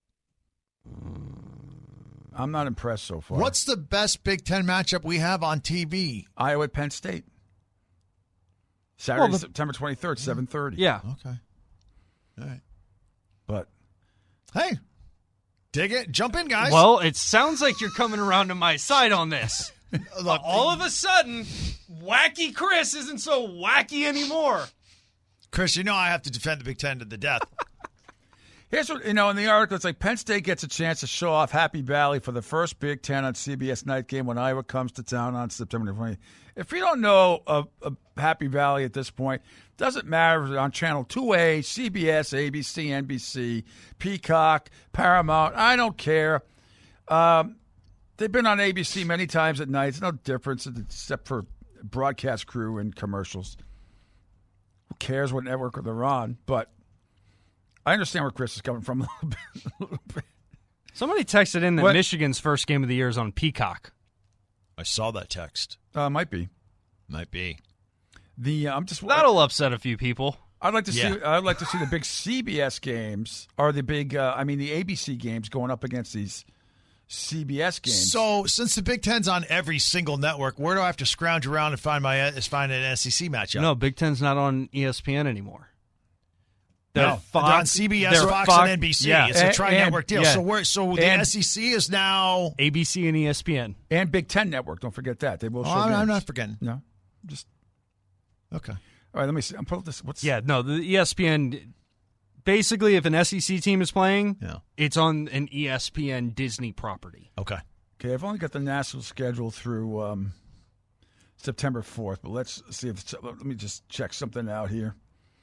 I'm not impressed so far.
What's the best Big Ten matchup we have on T V?
Iowa at Penn State? Saturday,
Well, the-
September twenty-third, seven thirty.
Yeah.
Okay. All right.
But
Hey, dig it. Jump in, guys.
Well, it sounds like you're coming around to my side on this.
Look,
All of a sudden, wacky Chris isn't so wacky anymore.
Chris, you know I have to defend the Big Ten to the death.
here's what, you know, in the article, it's like Penn State gets a chance to show off Happy Valley for the first Big Ten on C B S night game when Iowa comes to town on September twentieth. If you don't know of, of Happy Valley at this point, doesn't matter if it's on Channel two A, C B S, A B C, N B C, Peacock, Paramount. I don't care. Um, they've been on A B C many times at night. It's no difference except for broadcast crew and commercials. Who cares what network they're on? But I understand where Chris is coming from a little bit. A little bit.
Somebody texted in that
What?
Michigan's first game of the year is on Peacock.
I saw that text.
Uh, might be
Might be.
the. Uh, I'm just.
That'll upset a few people.
I'd like to
Yeah.
see. I'd like to see the big C B S games or the big. Uh, I mean, the A B C games going up against these C B S games.
So, since the Big Ten's on every single network, where do I have to scrounge around and find my find an S E C matchup?
No, Big Ten's not on E S P N anymore. They're
No,
Fox,
they're on C B S,
they're
Fox,
Fox-
and N B C.
Yeah.
It's a
And-
tri-network
and-
deal.
yeah.
So, we're, so the
And-
S E C is now.
A B C and E S P N.
and Big Ten Network. Don't forget that they will
Oh,
show.
I'm, I'm
games.
not forgetting.
No, just
Okay.
all right. Let me see. I'm pulling this. What's
Yeah, no, the E S P N. Basically, if an S E C team is playing,
Yeah.
it's on an E S P N Disney property.
Okay.
Okay, I've only got the national schedule through um, September fourth, but let's see if it's, let me just check something out here.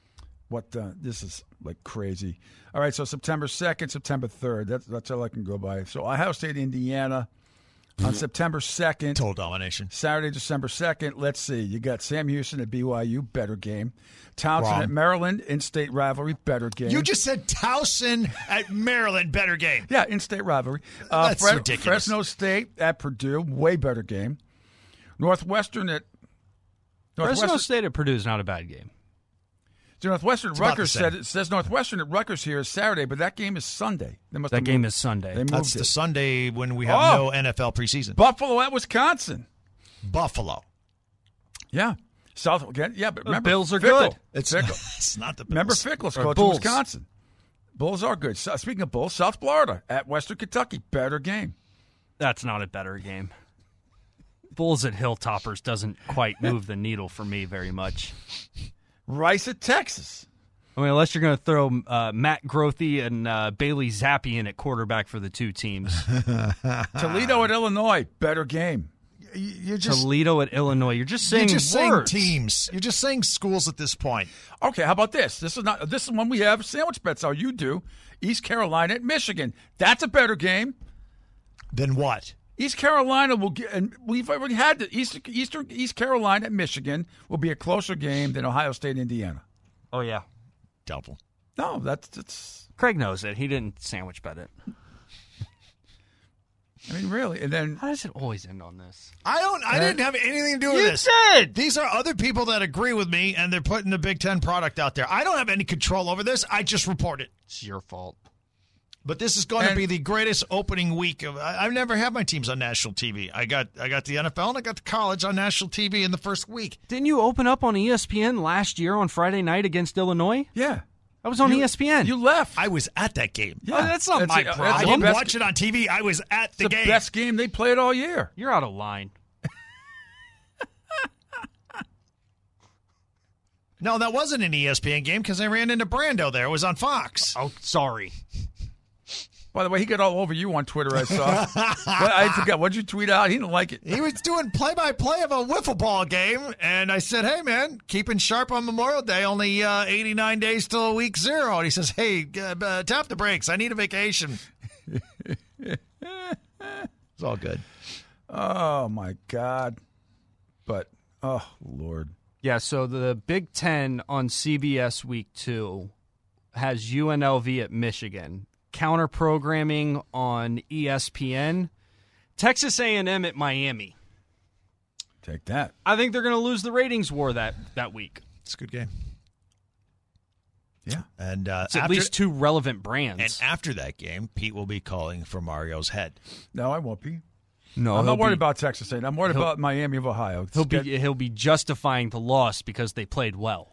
What uh, this is like crazy. All right, so September second, September third. That's that's all I can go by. So Ohio State, Indiana on September second.
Total domination.
Saturday, December second. Let's see. You got Sam Houston at B Y U, better game. Towson
Wrong.
at Maryland, in-state rivalry, better game.
You just said Towson at Maryland, better game.
yeah, in-state rivalry. Uh,
That's
Fre-
ridiculous.
Fresno State at Purdue, way better game. Northwestern at Northwestern.
Fresno State at Purdue is not a bad game.
So Northwestern at
about
Rutgers
the
said
same.
it says Northwestern at Rutgers here is Saturday, but that game is Sunday. They must
That
have
game
moved-
is Sunday.
They moved
That's
it.
the Sunday when we have
Oh.
no N F L preseason.
Buffalo at Wisconsin.
Buffalo.
Yeah. South again. Yeah, but
The
remember
Bills are
Fickle.
good.
It's,
Fickle.
it's not the Bills.
Remember Fickle's
Or
coach
Bulls.
in Wisconsin. Bulls are good. So, speaking of Bulls, South Florida at Western Kentucky, better game.
That's not a better game. Bulls at Hilltoppers doesn't quite move the needle for me very much.
Rice at Texas.
I mean, unless you're going to throw uh, Matt Grothy and uh, Bailey Zappi in at quarterback for the two teams.
Toledo at Illinois, better game.
You're just,
Toledo at Illinois. You're just
you're
saying
just saying
words.
teams. You're just saying schools at this point.
Okay, how about this? This is not. This is one we have sandwich bets. How you do? East Carolina at Michigan. That's a better game.
Then what?
East Carolina will get, and we've already had the East, Eastern East Carolina at Michigan will be a closer game than Ohio State, Indiana.
Oh, yeah.
Double.
No, that's that's.
Craig knows it. He didn't sandwich bet it.
I mean, really, and then
How does it always end on this?
I don't. I didn't have anything to do with
You
this.
did!
These are other people that agree with me, and they're putting the Big Ten product out there. I don't have any control over this. I just report it.
It's your fault.
But this is going to
And-
be the greatest opening week of. I, I've never had my teams on national T V. I got I got the N F L and I got the college on national T V in the first week.
Didn't you open up on E S P N last year on Friday night against Illinois?
yeah,
I was on
You-
E S P N.
you left.
I was at that game.
yeah,
Oh, that's not my
the-
problem.
I
the
didn't
best-
watch it on T V. I was at the,
the
game.
best game they played all year.
You're out of line.
No, that wasn't an E S P N game because I ran into Brando there. It was on Fox.
Oh, sorry.
By the way, he got all over you on Twitter. I saw. What- I forgot. What did you tweet out? He didn't like it.
He was doing play-by-play of a wiffle ball game, and I said, hey, man, keeping sharp on Memorial Day, only uh, eighty-nine days till week zero. And he says, hey, uh, uh, tap the brakes. I need a vacation. It's all good.
Oh my God! But oh Lord,
Yeah, so the Big Ten on C B S Week two has U N L V at Michigan. Counter programming on E S P N. Texas A and M at Miami.
take that.
I think they're going to lose the ratings war that, that week.
It's a good game.
Yeah.
And uh,
It's at
after,
least two relevant brands.
and after that game, Pete will be calling for Mario's head.
No, I won't be.
no,
I'm
he'll
not worried
be,
about Texas A and M. I'm worried
he'll-
about Miami of Ohio.
he'll
Get-
be he'll be justifying the loss because they played well.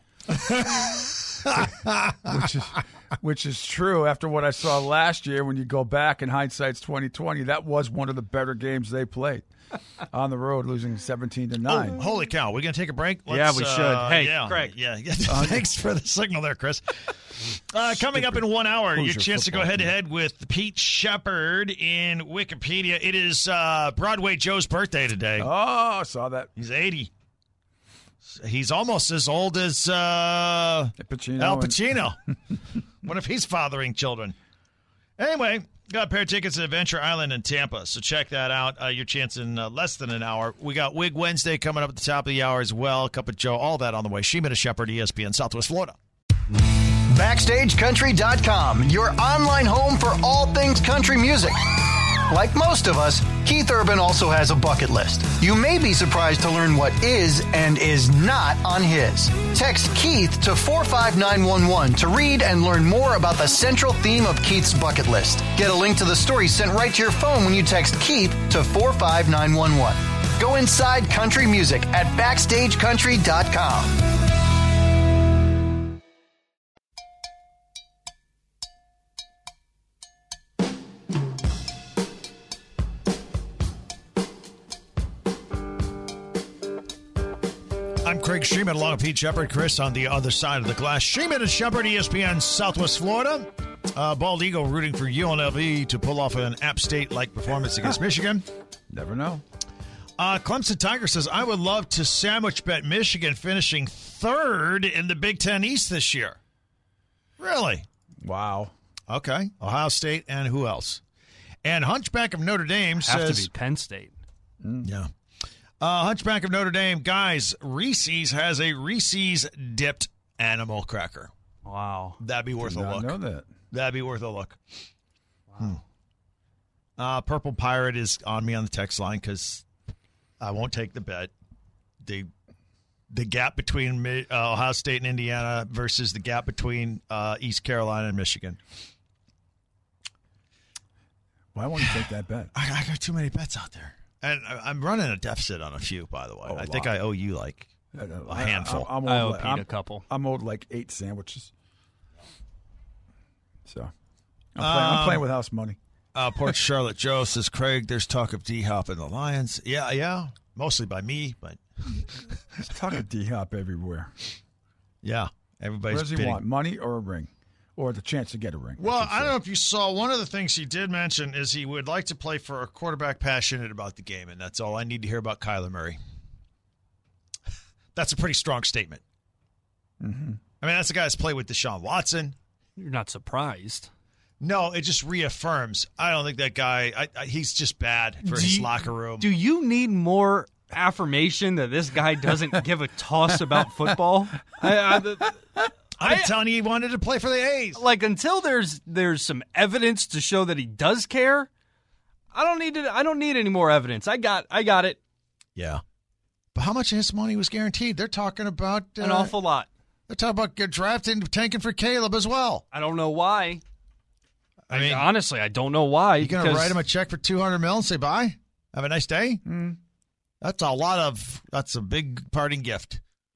which is which is true after what I saw last year. When you go back in hindsight's twenty twenty, that was one of the better games they played on the road, losing seventeen to nine.
Oh, holy cow. We're going to take a break?
Yeah, we should.
uh,
Hey,
yeah,
Craig.
Yeah, yeah. Thanks for the signal there, Chris. Uh, coming up in one hour,
Hoosier
your chance to go
football
head to head with Pete Shepard in Wikipedia. It is uh, Broadway Joe's birthday today.
Oh, I saw that.
He's eighty. He's almost as old as uh,
Pacino
Al
and-
Pacino. What if he's fathering children? Anyway, got a pair of tickets to Adventure Island in Tampa, so check that out. Uh, your chance in uh, less than an hour. We got Wig Wednesday coming up at the top of the hour as well. Cup of Joe, all that on the way. Sheeman and Shepard, E S P N, Southwest Florida.
Backstage Country dot com, your online home for all things country music. Like most of us, Keith Urban also has a bucket list. You may be surprised to learn what is and is not on his. Text Keith to four five nine one one to read and learn more about the central theme of Keith's bucket list. Get a link to the story sent right to your phone when you text Keith to four five nine one one. Go inside country music at Backstage Country dot com.
I'm Craig Sheeman along with Pete Shepard. Chris on the other side of the glass. Sheeman and Shepard, E S P N, Southwest Florida. Uh, Bald Eagle rooting for U N L V to pull off an App State-like performance against Michigan.
Never know.
Uh, Clemson Tiger says, I would love to sandwich bet Michigan finishing third in the Big Ten East this year. Really?
Wow.
Okay. Ohio State and who else? And Hunchback of Notre Dame
Have
says...
to be Penn State.
Yeah. Uh, Hunchback of Notre Dame, guys, Reese's has a Reese's dipped animal cracker.
Wow.
That'd be worth
Did
a
not
look.
know that.
That'd be worth a look.
Wow.
Hmm. Uh, Purple Pirate is on me on the text line because I won't take the bet. The the gap between uh, Ohio State and Indiana versus the gap between uh, East Carolina and Michigan.
Why won't you take that bet?
I, I got too many bets out there. And I, I'm running a deficit on a few, by the way.
Oh, a
I think
lot.
I owe you like
I don't know.
a handful.
I, I'm
I
owed
owe
like,
Pete
I'm,
a couple.
I'm owed like eight sandwiches. So I'm, playing, I'm
Um,
playing with house money.
Uh, Port Charlotte Joe says, Craig, there's talk of D-Hop and the Lions. Yeah, yeah, mostly by me, but
There's talk of D-Hop everywhere.
yeah,
What
everybody's
does he
bidding.
want, money or a ring? Or the chance to get a ring?
Well,
should
I don't
say.
know if you saw, one of the things he did mention is he would like to play for a quarterback passionate about the game, and that's all I need to hear about Kyler Murray. That's a pretty strong statement.
Mm-hmm.
I mean, that's the guy that's played with Deshaun Watson.
You're not surprised.
No, it just reaffirms. I don't think that guy, I, I, he's just bad for
Do
his
you-
locker room.
Do you need more affirmation that this guy doesn't give a toss about football? I, I, the-
I'm
I-
telling you, he wanted to play for the A's.
like until there's there's some evidence to show that he does care, I don't need to, I don't need any more evidence. I got I got it.
Yeah. But how much of his money was guaranteed? They're talking about uh,
An awful lot.
They're talking about get drafting, tanking for Caleb as well.
I don't know why.
I mean,
honestly, I don't know why.
you gonna
because
write him a check for two hundred mil and say bye? Have a nice day.
Mm.
That's a lot of. That's a big parting gift.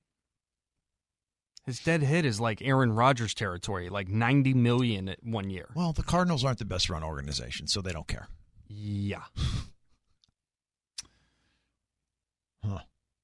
his dead hit is like Aaron Rodgers territory, like ninety million at one year.
Well, the Cardinals aren't the best run organization, so they don't care.
Yeah.
Huh.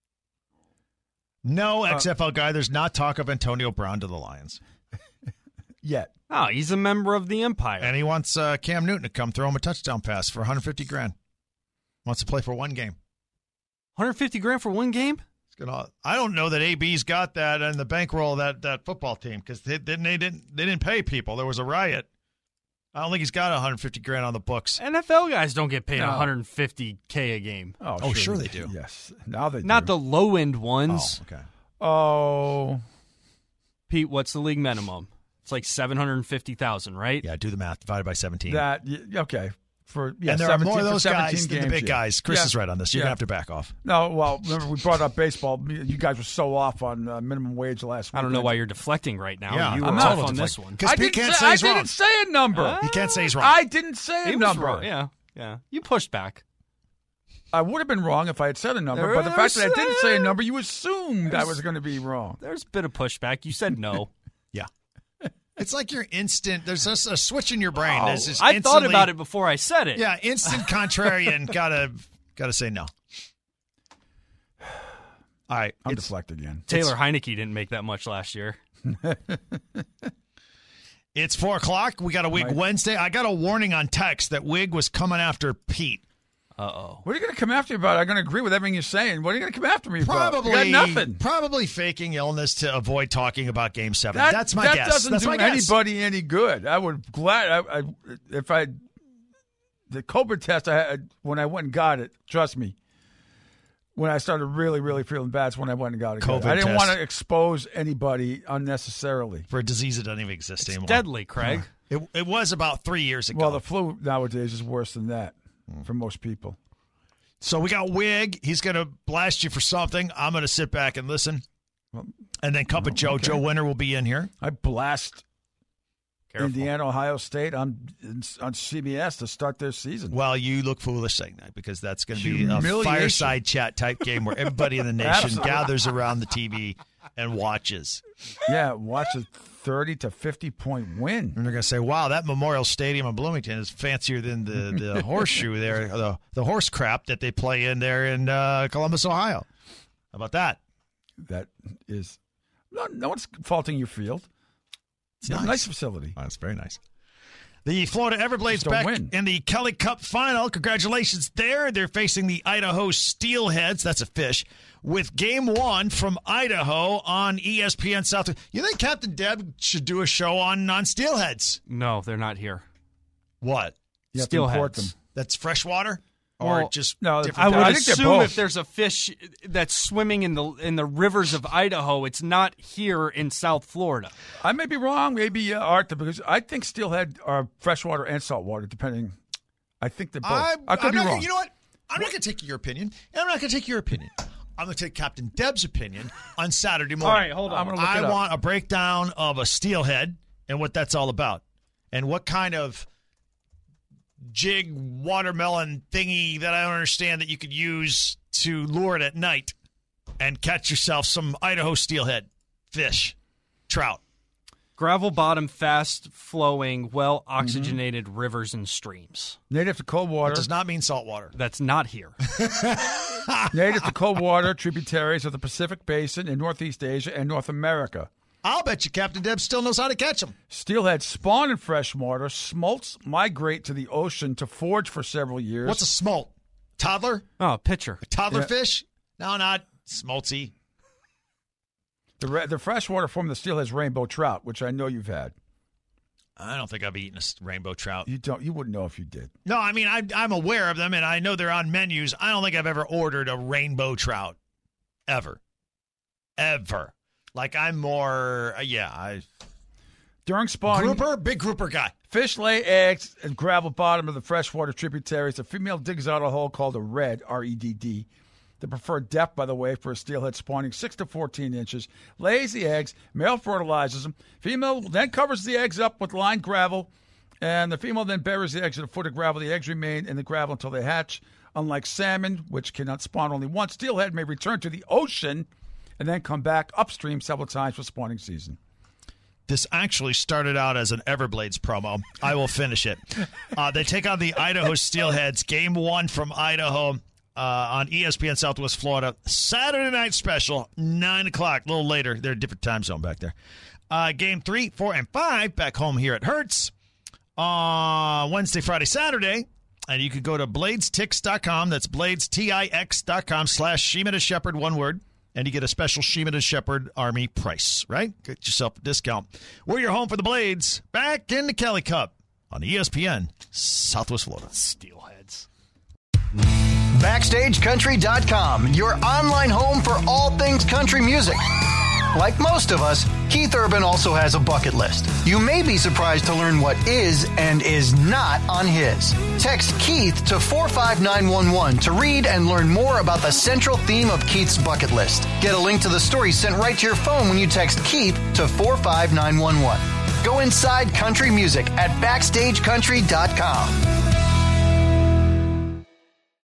No X F L guy. There's not talk of Antonio Brown to the Lions,
Yet.
Oh, he's a member of the Empire.
and he wants uh, Cam Newton to come throw him a touchdown pass for one hundred fifty grand. Wants to play for one game.
one hundred fifty grand for one game?
It's gonna. I don't know that A B's got that in the bankroll of that that football team because they didn't they didn't they didn't pay people. There was a riot. I don't think he's got one hundred fifty grand on the books.
N F L guys don't get paid
No.
one hundred fifty K a game.
Oh,
Oh, sure they do.
Yes. Now they
Not
do.
the low end ones.
Oh, okay.
Oh.
Pete, what's the league minimum? It's like seven hundred fifty thousand, right?
Yeah, do the math. Divided by seventeen.
That, y- okay. For yeah,
and there are more of
seventeen for
those
seventeen
guys than the
games,
big
yeah.
guys. Chris
Yeah.
is right on this. You're
Yeah.
gonna have to back off.
No, well, remember we brought up baseball. You guys were so off on uh, minimum wage last week.
I don't know why you're deflecting right now.
Yeah,
you
I'm
were
not
off on
deflecting.
this one.
Because
I
Pete
didn't
can't
say,
say he's
I
wrong.
didn't say a number.
He can't say he's wrong.
I didn't say
He
a
was
number.
wrong. Yeah, yeah. You pushed back.
I would have been wrong if I had said a number,
There
but the fact that I
was-
didn't say a number, you assumed I was going to be wrong.
There's a bit of pushback. You said no.
Yeah. It's like your instant. There's just a switch in your brain.
Oh,
There's just
I thought
instantly-
about it before I said it.
Yeah, instant contrarian. gotta gotta say no. All right,
I'm
it's,
deflect again.
Taylor Heineke didn't make that much last year.
it's four o'clock. We got a Wig
Mike.
Wednesday. I got a warning on text that Wig was coming after Pete.
Uh-oh.
What are you going to come after me about? I'm going to agree with everything you're saying. What are you going to come after me
Probably
about? You got nothing.
Probably faking illness to avoid talking about Game Seven.
That,
That's my
that
guess.
doesn't
That's
do
my guess.
anybody any good. I would glad I, I if I the COVID test I had when I went and got it. Trust me, when I started really, really feeling bad, it's when I went and got it.
COVID
I didn't
test.
want to expose anybody unnecessarily.
For a disease that doesn't even exist
It's
anymore.
deadly, Craig.
It, it was about three years ago.
Well, the flu nowadays is worse than that for most people.
So we got Wig. He's going to blast you for something. I'm going to sit back and listen.
Well,
And then Cup of Joe.
okay.
Joe Winter will be in here.
I blast
Careful.
Indiana, Ohio State on on C B S to start their season.
Well, you look foolish saying that because that's going to be a
Humiliation.
fireside chat type game where everybody in the nation
Absolutely.
gathers around the T V and watches.
Yeah, watch a thirty to fifty point win.
And they're going to say, wow, that Memorial Stadium in Bloomington is fancier than the, the horseshoe there, the, the horse crap that they play in there in uh, Columbus, Ohio. How about that?
That is no, no one's faulting your field.
It's
You have a
nice.
nice facility.
Oh, it's very nice. The Florida Everblades
Just don't
back
win.
in the Kelly Cup final. Congratulations there. They're facing the Idaho Steelheads. That's a fish. With game one from Idaho on E S P N South. You think Captain Deb should do a show on, on Steelheads?
No, they're not here.
What?
You have to import them.
Steelheads.
That's freshwater? Or
Well,
just
no,
different
I would
I think they're
assume
both.
if there's a fish that's swimming in the in the rivers of Idaho, it's not here in South Florida.
I may be wrong, maybe uh, Art, because I think steelhead are freshwater and saltwater, depending. I think they're both. I,
I,
could
I'm
be
not
wrong.
Gonna, you know what? I'm not going to take your opinion, and I'm not going to take your opinion. I'm going to take Captain Deb's opinion on Saturday morning.
All right, hold on.
I'm gonna look
I
it up.
want a breakdown of a steelhead and what that's all about, and what kind of jig watermelon thingy that I don't understand that you could use to lure it at night and catch yourself some Idaho steelhead fish, trout.
Gravel bottom, fast flowing, well oxygenated mm-hmm. rivers and streams.
Native to cold water.
That does not mean saltwater.
That's not here.
Native to cold water tributaries of the Pacific Basin in Northeast Asia and North America.
I'll bet you Captain Deb still knows how to catch them.
Steelhead spawn in freshwater. Smolts migrate to the ocean to forage for several years.
What's a smolt? Toddler?
Oh, pitcher.
A toddler
Yeah.
fish? No, not smolty.
The, re- the freshwater form of the steelhead's rainbow trout, which I know you've had.
I don't think I've eaten a s- rainbow trout.
You don't. You wouldn't know if you did.
No, I mean, I, I'm aware of them, and I know they're on menus. I don't think I've ever ordered a rainbow trout. Ever. Ever. Like, I'm more, uh, yeah. I
During spawning,
Grouper? Big grouper guy.
fish lay eggs in gravel bottom of the freshwater tributaries. The female digs out a hole called a red, R E D D. The preferred depth, by the way, for a steelhead spawning six to fourteen inches. Lays the eggs. Male fertilizes them. Female then covers the eggs up with lined gravel. And the female then buries the eggs at a foot of gravel. The eggs remain in the gravel until they hatch. Unlike salmon, which cannot spawn only once, steelhead may return to the ocean and then come back upstream several times for spawning season.
This actually started out as an Everblades promo. I will finish it. Uh, they take on the Idaho Steelheads. Game one from Idaho uh, on E S P N Southwest Florida. Saturday night special, nine o'clock. A little later. They're a different time zone back there. Uh, game three, four, and five back home here at Hertz. Uh, Wednesday, Friday, Saturday. And you could go to blades tix dot com. That's blades, T I X dot com slash Sheeman and Shepherd, one word. And you get a special Sheeman and Shepherd Army price, right? Get yourself a discount. We're your home for the Blades. Back in the Kelly Cup on E S P N Southwest Florida.
Steelheads.
Backstage Country dot com, your online home for all things country music. Like most of us, Keith Urban also has a bucket list. You may be surprised to learn what is and is not on his. Text Keith to four five nine one one to read and learn more about the central theme of Keith's bucket list. Get a link to the story sent right to your phone when you text Keith to four five nine one one. Go inside country music at Backstage Country dot com.